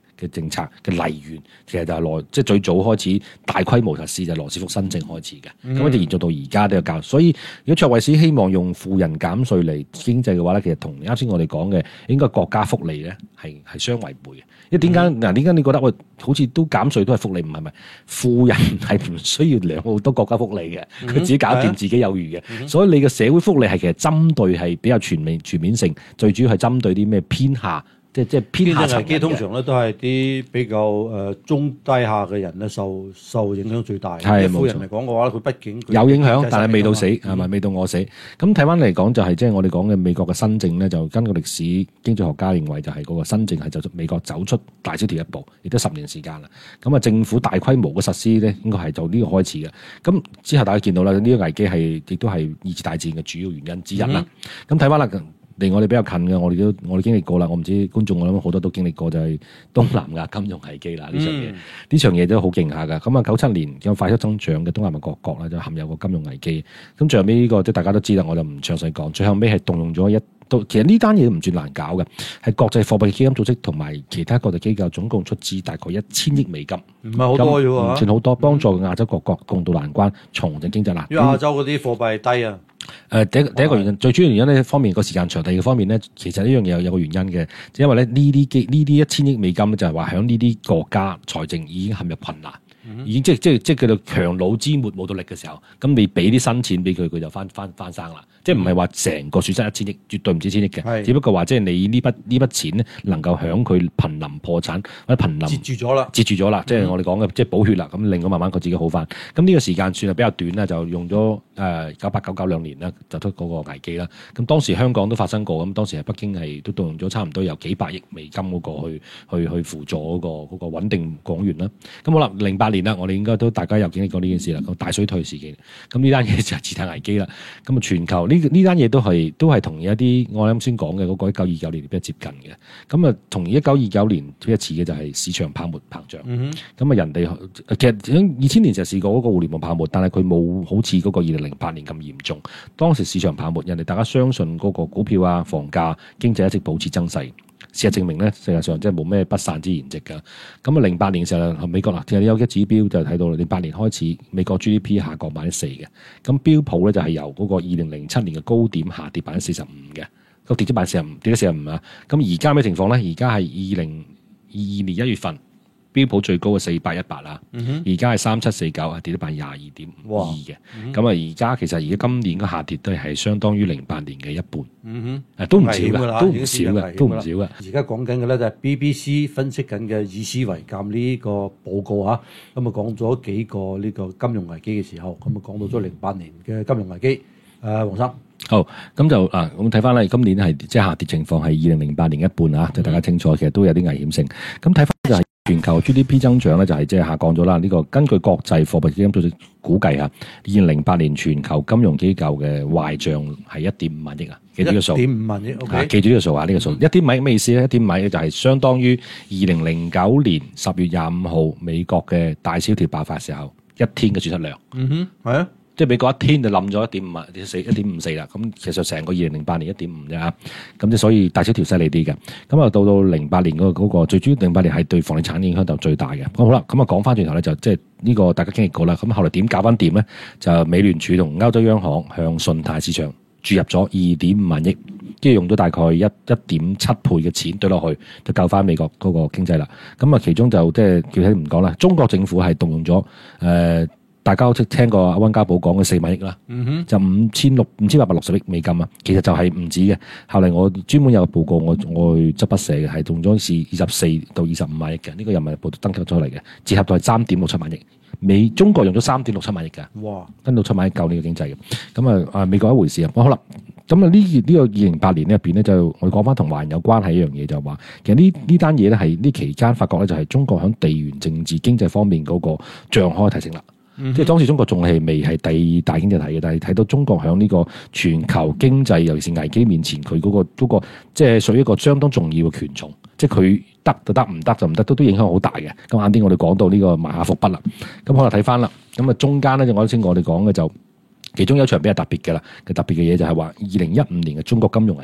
嘅政策嘅來源，其實就係羅即係最早開始大規模實施就係羅斯福新政開始嘅，咁、嗯、一直延續到而家都有教。所以如果卓慧思希望用富人減稅嚟經濟嘅話咧，其實同啱先我哋講嘅應該國家福利咧係係相違背嘅。因為點解嗱？點解、嗯、你覺得喂好似都減稅都係福利？唔係咪？富人係唔需要兩好多國家福利嘅，佢、嗯、自己搞掂自己有餘嘅。嗯、所以你嘅社會福利係其實針對係比較全面全面性，最主要係針對啲咩偏下。即係即係偏下層嘅，通常咧都係啲比較誒、呃、中低下嘅人咧受受影響最大。係富人嚟講嘅話，佢畢竟有影響，但係未到死係咪？未到餓死。咁睇翻嚟講，就係即係我哋講嘅美國嘅新政咧，就根據歷史經濟學家認為，就係嗰個新政係就美國走出大蕭條一步，亦都十年時間啦。咁啊，政府大規模嘅實施咧，應該係就呢個開始嘅。咁之後大家見到啦，呢、呢個危機係亦都係二次大戰嘅主要原因之一啦。咁睇翻啦。離我哋比較近嘅，我哋都我哋經歷過啦。我唔知觀眾我諗好多都經歷過，就係東南亞金融危機啦。呢場嘢呢場嘢都好勁下噶。咁啊，九七年有快速增長嘅東南亞各國啦，就陷入個金融危機。咁最後尾呢個即係大家都知啦，我就唔詳細講。最後尾係動用咗一都，其實呢單嘢都唔算難搞嘅，係國際貨幣基金組織同埋其他國際機構總共出資大概一千億美金，唔係好多啫喎，唔算好多，幫助亞洲各國共渡難關，重整經濟啦。因為亞洲嗰啲貨幣低啊。誒、呃，第一第一個原因，最主要原因呢方面個時間長，第二個方面咧，其實呢樣嘢有有個原因嘅，因為咧呢啲機呢啲一千億美金咧，就係話響呢啲國家財政已經陷入困難。嗯、已經即即即叫做強弩之末冇到力嘅時候，咁你俾啲新錢俾佢，佢就翻翻翻生啦。即係唔係話成個損失一千億，絕對唔止千億嘅，是只不過話即係你呢筆呢筆錢咧，能夠響佢瀕臨破產或者瀕臨截住咗啦，截住咗啦，即係我哋講嘅即係補血啦，咁令到慢慢佢自己好翻。咁呢個時間算係比較短啦，就用咗誒九八九九兩年啦，就出嗰個危機啦。咁當時香港都發生過，咁當時係北京係都動用咗差唔多有幾百億美金嗰個去去去輔助嗰、嗰個嗰、嗰個穩定港元啦。咁好啦，零八年啦，我哋應該都大家有經歷過呢件事啦，個大衰退事件。咁呢單嘢就係次貸危機啦。咁啊，全球呢呢單嘢都係都係同一啲我啱先講嘅嗰個一九二九年比較接近嘅。咁啊，同一九二九年比較似嘅就係市場泡沫膨脹。咁啊、嗯哼，人哋其實二千年就試過嗰個互聯網泡沫，但係佢冇好似嗰個二零零八年咁嚴重。當時市場泡沫，人哋大家相信嗰個股票啊、房價、經濟一直保持增勢。事實證明咧，世界上即係冇咩不散之筵席㗎。咁啊，零八年嘅時候，美國啦，其實有一指標就睇到啦，零八年開始美國 G D P 下降百分之四嘅。咁標普咧就係由嗰個二零零七年嘅高點下跌百分之四十五嘅，個跌咗百分之四十五，跌咗四十五啊。咁而家咩情況咧？而家係二零二二年一月份。標普最高嘅四百一百啦，而家係三七四九，跌咗百分之廿二點五二嘅。咁啊，而家其實而家今年嘅下跌都係相當於零八年嘅一半。嗯哼，都唔少嘅，都唔少嘅，都唔少嘅。而家講緊嘅咧就係 B B C 分析緊嘅以史為鑑呢個報告嚇，咁啊講咗幾個呢個金融危機嘅時候，咁啊講到咗零八年嘅金融危機。誒，黃生。好，咁就啊，咁睇翻咧，今年係即係下跌情況係二零零八年一半啊，即係大家清楚，其實都有啲危險性。咁睇翻就係全球 G D P 增長咧，就係即係下降咗啦。呢個根據國際貨幣基金組織估計啊，二零零八年全球金融機構嘅壞賬係一點五萬億啊，記住呢個數。一點五萬億，OK。記住呢個數啊，呢個數一點五萬億咩意思咧？一點五萬億就係相當於二零零九年十月廿五號美國嘅大蕭條爆發時候一天嘅損失量。嗯哼，係啊。即係美國一天就冧咗一點五啊，四一點五四啦。咁其實成個二零零八年一點五啫嚇。咁即係所以大蕭條犀利啲嘅。咁啊到到零八年嗰、嗰個最主要零八年係對房地產影響就最大嘅。咁好啦，咁啊講翻轉頭咧就即係呢個大家經歷過啦。咁後來點搞翻掂咧？就美聯儲同歐洲央行向信貸市場注入咗二點五萬億，即係用咗大概一一點七倍嘅錢堆落去，就救翻美國嗰個經濟啦。咁啊其中就即係具體唔講啦。中國政府係動用咗誒。呃大家好似聽過阿溫家寶講嘅四萬億啦，嗯、哼就五千六五千八百六十億美金啊，其實就係唔止嘅。後嚟我專門有個報告，我我執筆寫嘅係動咗是二十四到二十五萬億嘅，呢、這個人民日報登記咗嚟嘅，折合到係三點六七萬億。美中國用咗三點六七萬億嘅，哇，跟到七萬億救呢個經濟嘅。咁啊啊美國一回事啊，好啦，咁啊呢呢個二零零八年入邊咧，就我講翻同華人有關係一樣嘢，就話其實呢呢單嘢咧係呢期間發覺咧就係中國喺地緣政治經濟方面嗰個障礙提升啦。嗯、即係當時中國仲係未係第二大經濟體嘅，但係睇到中國喺呢個全球經濟尤其是危機面前，佢嗰、嗰個、嗰個即係屬於一個相當重要嘅權重，即係佢得就得，唔得就唔得，都都影響好大嘅。咁晏啲我哋講到呢個埋下伏筆啦，咁可能睇翻啦，咁啊中間咧就我先我哋講嘅就其中有一場比較特別嘅啦，嘅特別嘅嘢就係話二零一五年嘅中國金融危機。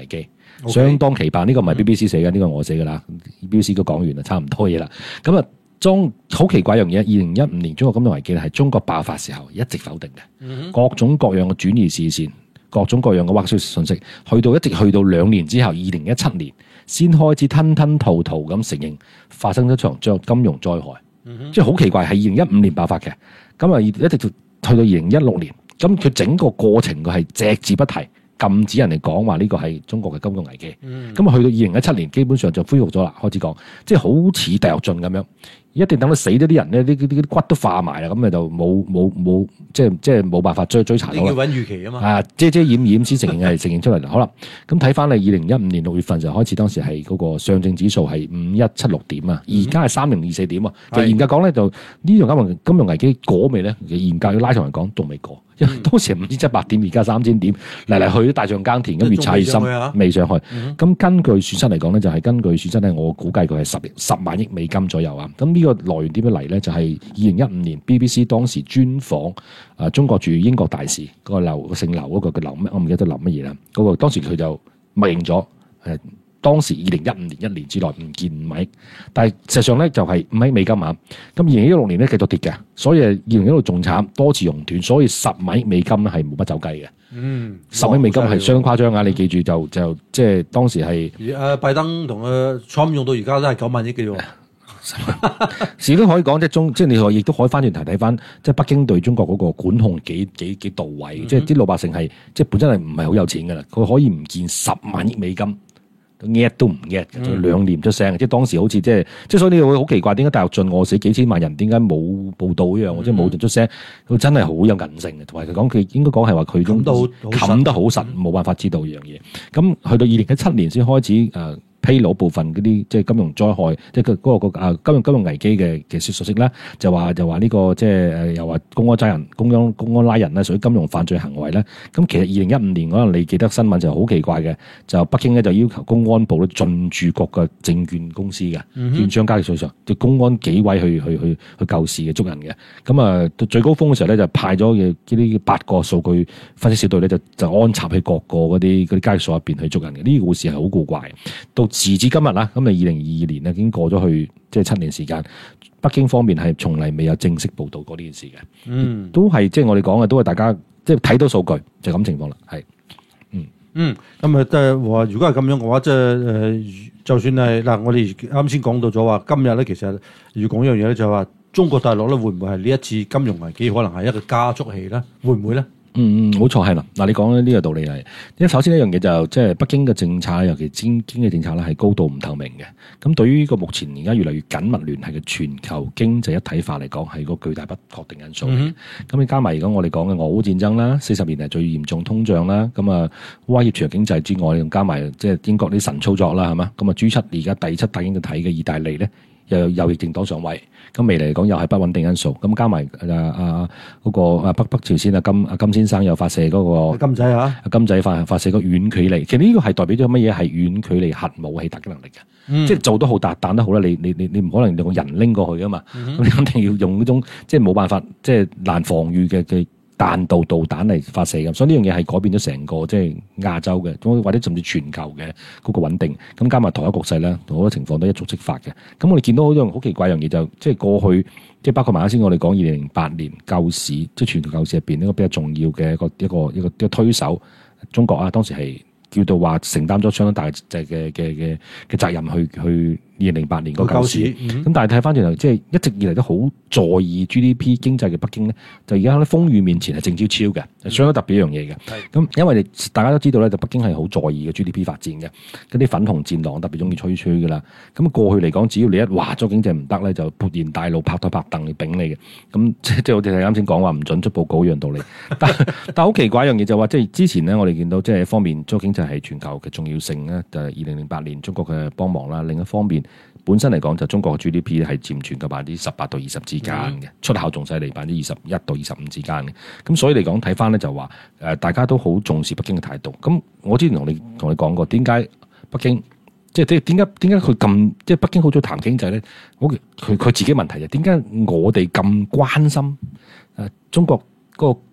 ，okay. 相當期盼。呢、這個唔係 B B C 寫嘅，呢、這個我寫㗎啦。B B C 都講完啦，差唔多嘢啦。咁啊，中好奇怪樣嘢，二零一五年中國金融危機係中國爆發時候一直否定嘅，嗯、各種各樣嘅轉移視線，各種各樣嘅挖消息信息，去到一直去到兩年之後，二零一七年先開始吞吞吐吐咁承認發生咗場將金融災害，嗯、即係好奇怪，係二零一五年爆發嘅，咁啊一直到去到二零一六年，咁佢整個過程佢係隻字不提。禁止人哋講話呢個係中國嘅金融危機，咁、嗯、啊去到二零一七年基本上就恢復咗啦，開始講，即係好似大躍進咁樣，一定等到死咗啲人咧，啲啲啲骨都化埋啦，咁啊就冇冇冇，即係即係冇辦法追追查到啦。 要揾預期啊嘛， 啊遮遮掩掩先承認係承認出嚟啦。好啦，咁睇翻你二零一五年六月份就開始，當時係嗰個上證指數係五一七六點啊，而家係三零二四點啊。就嚴格講咧，就呢種金融金融危機過未咧？嚴格要拉長嚟講，仲未過。因為當時係五千七百點，而家三千點，嚟嚟去都大象耕田，咁越踩越深，未上去。咁、嗯、根據損失嚟講咧，就係、是、根據損失咧，我估計佢係十十萬億美金左右啊。咁呢個來源點樣嚟咧？就係二零一五年 B B C 當時專訪啊中國駐英國大使嗰、那個劉姓劉嗰個叫劉咩？我唔記得咗劉乜嘢啦。嗰、那個當時佢就默認咗誒。當時二零一五年一年之內唔見五億，但係實際上咧就係五億美金啊。咁二零一六年咧繼續跌嘅，所以二零一六仲慘，多次熔斷，所以十萬億美金咧係冇乜走雞嘅。嗯，十億美金係相當誇張啊！你記住就就即係當時係誒拜登同誒 Trump 用到而家都係九萬億嘅喎。 事都可以講，即係中，即係你話亦都可以翻轉頭睇翻，即係北京對中國嗰個管控幾幾幾到位，嗯、即係啲老百姓係即係本身係唔係好有錢噶啦，佢可以唔見十萬億美金。呃都唔呃，就兩年出聲，即係當時好似即係，即係所以你會好奇怪，點解大躍進餓死幾千萬人，點解冇報道一樣，或者冇人出聲？佢真係好有韌性嘅，同埋佢講佢應該講係話佢種冚得好實，冇辦法知道呢樣嘢。咁去到二零一七年先開始誒。呃披露部分嗰啲即係金融災害，即係嗰個個啊金融金融危機嘅嘅消息咧，就話就話呢個即係誒又話公安揸人、公安公安拉人咧，屬於金融犯罪行為咧。咁其實二零一五年可能你記得新聞就好奇怪嘅，就北京咧就要求公安部咧進駐各個證券公司嘅券商交易所上，就公安紀委去去去去救市嘅捉人嘅。咁啊到最高峰嘅時候咧，就派咗嘅呢啲八個數據分析小隊咧，就就安插喺各個嗰啲嗰啲交易所入邊去捉人嘅。呢個故事係好古怪。到時至今日啦，咁啊二零二二年咧已經過咗去，即係七年時間。北京方面係從嚟未有正式報導過呢件事嘅，嗯，都係即係我哋講嘅，都係大家即係睇到數據就咁情況啦，係，嗯嗯，咁啊即係話，如果係咁樣嘅話，即係誒，就算係嗱，我哋啱先講到咗話，今日咧其實要講一樣嘢咧，就係話中國大陸咧會唔會係呢一次金融危機可能係一個加速器咧？會唔會咧？ 嗯嗯，冇錯係啦。嗱，你講呢個道理係，因為首先一樣嘢就即係北京嘅政策，尤其經經濟政策咧係高度唔透明嘅。咁對於呢個目前而家越嚟越緊密聯繫嘅全球經濟一體化嚟講，係個巨大不確定因素。咁你、嗯、加埋如果我哋講嘅俄烏戰爭啦，四十年嚟最嚴重通脹啦，咁啊威脅全球經濟之外，仲加埋即係英國啲神操作啦，係嘛？咁啊 G 七而家第七大經濟體嘅意大利咧，又右翼政黨上位。咁未來嚟講又係不穩定因素，咁加埋誒啊嗰個啊北北朝鮮啊金啊金先生又發射嗰個金仔啊， 金仔發發射個遠距離，其實呢個係代表咗乜嘢？係遠距離核武器打擊能力嘅，嗯、即係做得好大彈得好啦。你你你你唔可能用個人拎過去噶嘛，咁、嗯、你肯定要用嗰種即係冇辦法即係難防禦嘅嘅彈道導彈嚟發射咁，所以呢樣嘢係改變咗成個即係亞洲嘅，或者甚至全球嘅嗰個穩定。咁加埋台灣局勢咧，好多情況都一觸即發嘅。咁我哋見到好多好奇怪一樣嘢，就即係過去即係包括埋啱先我哋講二零零八年救市，即係全球救市入邊一個比較重要嘅一個一個一個一個推手，中國啊，當時係叫做話承擔咗相當大嘅嘅嘅嘅嘅責任去去二零零八年個救市。咁、嗯、但係睇翻轉頭，即係一直以嚟都好在意 G D P 經濟嘅北京咧，就而家喺風雨面前係靜悄悄嘅，係相當特別一樣嘢嘅。咁、嗯、因為大家都知道咧，就北京係好在意嘅 G D P 發展嘅，嗰啲粉紅戰狼特別中意吹吹噶啦。咁過去嚟講，只要你一話咗經濟唔得咧，就勃然大怒，拍台拍凳嚟頂你嘅。咁即係好似你啱先講話唔準出報告一樣道理。但但好奇怪一樣嘢就話，即係之前咧，我哋見到即係一方面中國經濟係全球嘅重要性咧，就係二零零八年中國嘅幫忙啦。另一方面，本身嚟講就中國嘅 G D P 係佔全球百分之十八到二十之間嘅，嗯、出口仲犀利，百分之二十一到二十五之間嘅。咁所以嚟講睇翻咧就話誒，大家都好重視北京嘅態度。咁我之前同你同你講過，點解北京即係即係點解點解佢咁即係北京好早談經濟咧？我佢佢自己問題就點解我哋咁關心誒中國嗰個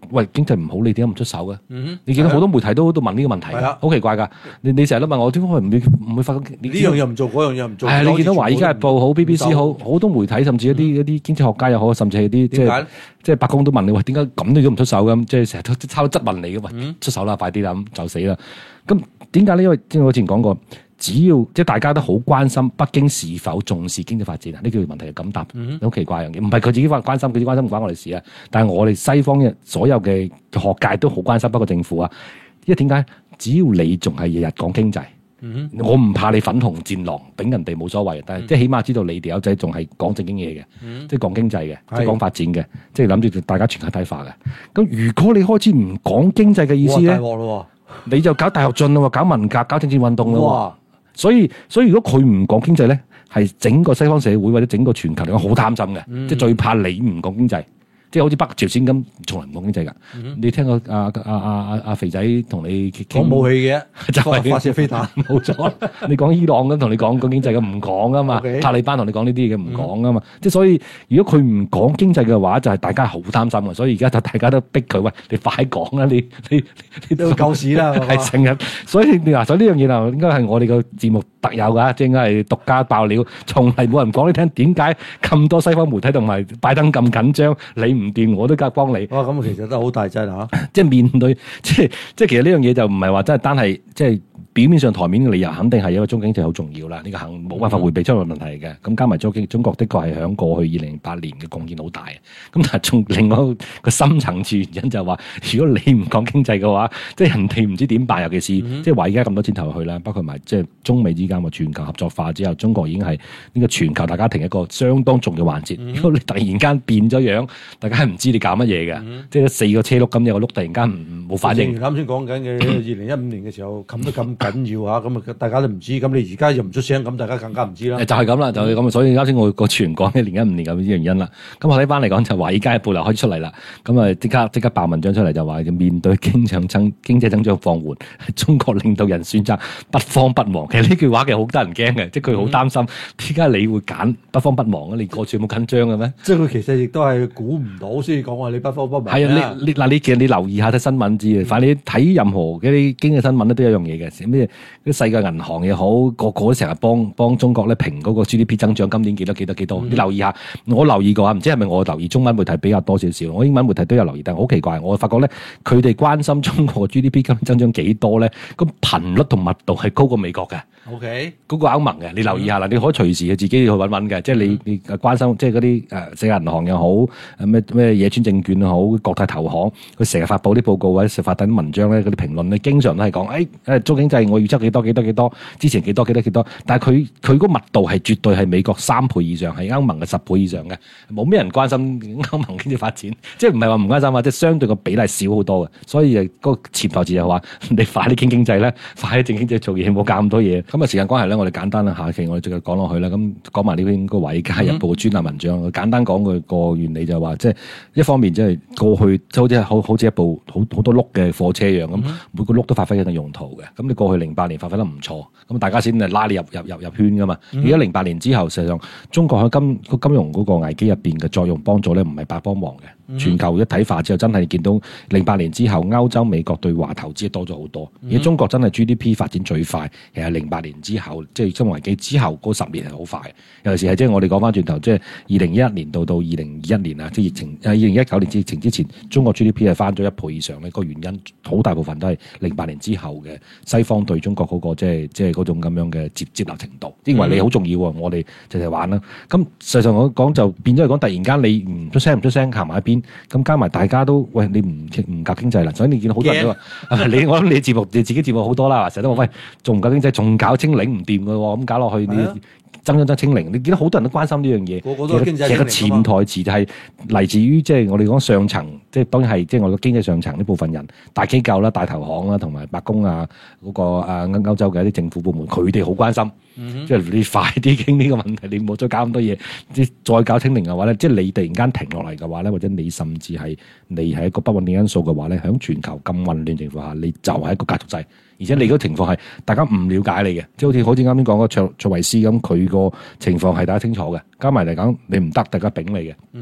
喂經濟唔好，你點解唔出手嘅？ 嗯、 你見到好多媒體都都問呢個問題，好、啊、奇怪㗎。你你成日都問我點解唔會唔會發覺呢樣嘢唔做，嗰樣嘢唔做。 係啊，你見到華爾街日報好 B B C 好好多媒體，甚至一啲、嗯、一啲經濟學家又好，甚至係啲即係即係白宮都問你喂，點解咁你都唔出手咁？即係成日都抄質問你嘅喂，嗯、出手啦，快啲啦，咁就死啦。咁點解呢？因為即係我之前講過。只要即係大家都好關心北京是否重視經濟發展啊？呢個問題係咁答，好、嗯、奇怪樣嘢，唔係佢自己關關心，佢自己關心唔關我哋事啊。但係我哋西方嘅所有嘅學界都好關心，不過政府啊，因為點解？只要你仲係日日講經濟，嗯、我唔怕你粉紅戰狼，頂人哋冇所謂。但係即係起碼知道你哋友仔仲係講正經嘢嘅，嗯、即係講經濟嘅，即係講發展嘅，即係諗住大家全球睇化嘅。咁如果你開始唔講經濟嘅意思咧，你就搞大躍進咯，搞文革，搞政治運動咯。所以所以如果佢唔講經濟咧，係整個西方社會或者整個全球嚟講好擔心嘅，嗯、即係最怕你唔講經濟。即係好似北朝鮮咁，從來唔講經濟㗎。嗯、你聽過阿阿阿阿阿肥仔同你講武器嘅，就係發射飛彈， 冇錯。你講伊朗咁同你講講經濟嘅，唔講啊嘛。Okay. 塔利班同你講呢啲嘅，唔講啊嘛。即係、嗯、所以，如果佢唔講經濟嘅話，就係、是、大家好擔心嘅。所以而家就大家都逼佢，喂，你快講啦！你你你都夠屎啦， 係成日。所以你話所以呢樣嘢啊，應該係我哋個節目特有㗎，即係應該係獨家爆料，從嚟冇人講你聽。點解咁多西方媒體同埋拜登咁緊張？你唔掂，我都夾幫你。 哇！咁其實都好大劑啦嚇。 即係面對，即係即係其實呢樣嘢就唔係話真係單係即係表面上台面嘅理由，肯定係一個中經濟好重要啦。呢、這個肯冇辦法迴避出嚟問題嘅。咁、嗯、加埋中經中國的確係響過去二零零八年嘅貢獻好大。咁但係從另外一個深層次原因就係話，如果你唔講經濟嘅話，即係人哋唔知點辦。尤其是、嗯、即係話而家咁多錢投入去啦，包括埋即係中美之間嘅全球合作化之後，中國已經係呢個全球大家庭一個相當重要環節。嗯、如果你突然間變咗樣，大家係唔知你搞乜嘢嘅。嗯、即係四個車轆咁，有個轆突然間唔冇反應。 啱先講緊嘅二零一五年嘅時候冚得咁緊要嚇，咁啊大家都唔知。咁你而家又唔出聲，咁大家更加唔知啦。 就係咁啦，就係、是、咁。所以啱先我個傳講嘅二零一五年咁啲原因啦。咁我睇翻嚟講就華爾街日報開始出嚟啦。咁啊即刻即刻爆文章出嚟就話面對經濟增經濟增長放緩，中國領導人選擇不慌不忙。其實呢句話其實好得人驚嘅，即係佢好擔心點解你會揀不慌不忙啊？你過住冇緊張嘅咩？ 即係佢其實亦都係估唔到先講話你不慌不忙。 係啊，你你嗱你其實你留意下睇新聞知啊，反正你睇任何嗰啲經濟新聞咧都有一樣嘢嘅，咩啲世界銀行又好，個個都成日幫幫中國咧評嗰個 G D P 增長，今年幾多幾多幾多？嗯、你留意下，我留意過啊，唔知係咪我留意中文媒體比較多少少，我英文媒體都有留意，但係好奇怪，我發覺咧佢哋關心中國嘅 G D P 今年增長幾多咧，個頻率同密度係高過美國嘅。 O K， 嗰個歐盟嘅，你留意下啦，嗯、你可以隨時自己去揾揾嘅，即係你你關心，即係嗰啲誒世界銀行又好，咩咩野村證券又好，國泰投行，佢成日發佈啲報告或者成日發啲文章咧，嗰啲評論咧，經常都係講，誒誒中經濟我預測幾多幾多幾多，之前幾多幾多幾多，但係佢佢嗰密度係絕對係美國三倍以上，係歐盟嘅十倍以上嘅，冇咩人關心歐盟經濟發展，即係唔係話唔關心啊，即係相對個比例少好多嘅，所以誒個潛台詞就係話，你快啲傾經濟咧，快啲正經濟做嘢，冇搞咁多嘢。咁啊，時間關係咧，我哋簡單啦，下期我哋繼續講落去啦。咁講埋呢篇個《華爾街日報》專欄文章，嗯、簡單講佢個原理就係話，即係一方面即係過去就好似好好似一部好好多轆嘅火車一樣咁，嗯、每個轆都發揮緊嘅用途嘅。咁你過去零八年發揮得唔錯，咁大家先係拉你入入入入圈噶嘛。而家零八年之後，實際上中國喺金金融嗰個危機入邊嘅作用幫助咧，唔係白幫忙嘅。嗯、全球一體化之後，真係見到零八年之後，歐洲、美國對華投資多咗好多。而家、嗯、中國真係 G D P 發展最快，其實零八年之後，即係金融危機之後嗰十年係好快。尤其是係即係我哋講翻轉頭，即係二零一一年到到二零二一年啊，即係疫情誒二零一九年之疫情之前，中國 G D P 係翻咗一倍以上咧。個原因好大部分都係零八年之後嘅西方對中國嗰、嗰個即係即係嗰種咁樣嘅接接納程度，認為你好重要喎，我哋就係玩啦。咁實際上我講就變咗嚟講，突然間你唔出聲唔出聲行埋一邊，咁加埋大家都喂你唔唔夾經濟啦，所以你見到好多人都話 Yeah. 你我諗你節目你自己節目好多啦，成日都話喂仲唔夾經濟，仲搞清零唔掂㗎喎，咁搞落去你。Yeah. 增增增清零，你見到好多人都關心呢樣嘢。 個個都經濟清零。其實個潛台詞就係嚟自於即係我哋講上層，即係當然係即係我哋經濟上層呢部分人，大機構啦、大投行啦，同埋白宮啊嗰、嗰個啊歐洲嘅一啲政府部門，佢哋好關心。嗯、哼即係你快啲傾呢個問題，你唔好再搞咁多嘢。即再搞清零嘅話咧，即係你突然間停落嚟嘅話咧，或者你甚至係你係一個不穩定因素嘅話咧，喺全球咁混亂情況下，你就係一個加速劑。而且你嗰個情況係大家唔了解你嘅，即係好似好似啱先講個卓卓維斯咁，佢個情況係大家清楚嘅。加埋嚟講，你唔得，大家丙你嘅。嗯，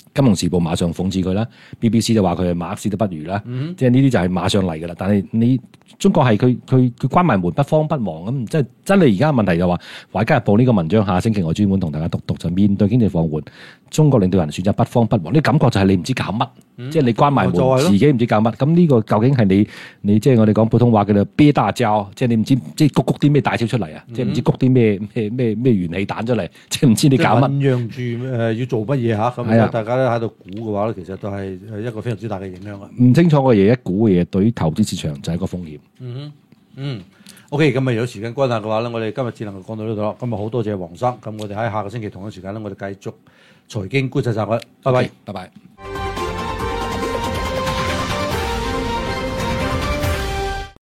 金融時報馬上諷刺佢啦 ，B B C 就話佢係馬克思都不如啦， 嗯、 即係呢啲就係馬上嚟㗎啦。但係你中國係佢佢佢關埋門不慌不忙咁，即係真係而家問題就話《華爾街日報》呢個文章下星期我專門同大家讀讀，就面對經濟放緩，中國領導人選擇不慌不忙，呢感覺就係你唔知搞乜，嗯、即係你關埋門， 嗯、 自己唔知搞乜。咁呢個究竟係你你即係我哋講普通話嘅啦，憋大招，即係你唔知即係谷谷啲咩大招出嚟啊，嗯、即係唔知谷啲咩咩咩咩元氣彈出嚟，即係唔知你搞乜。 醖釀住誒要做乜嘢嚇？咁大家咧喺度估嘅話咧，其實都係一個非常之大嘅影響啊！ 唔清楚嘅嘢，一估嘅嘢，對於投資市場就係一個風險。 嗯嗯，OK，咁啊，有時間關係嘅話咧，我哋今日只能夠講到呢度啦。今日好多謝黃生，咁我哋喺下個星期同一時間咧，我哋繼續財經觀察集嘅，拜拜， 拜拜。